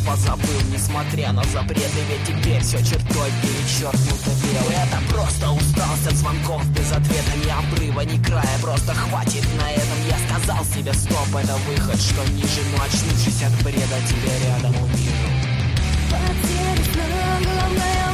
позабыл, несмотря на запреты. Ведь теперь все чертой перечеркнуто белым. Это просто усталость от звонков без ответа. Ни обрыва, ни края, просто хватит на этом. Я сказал себе стоп, это выход, что ниже. Но очнувшись от бреда, тебя рядом увижу. Потеряна главная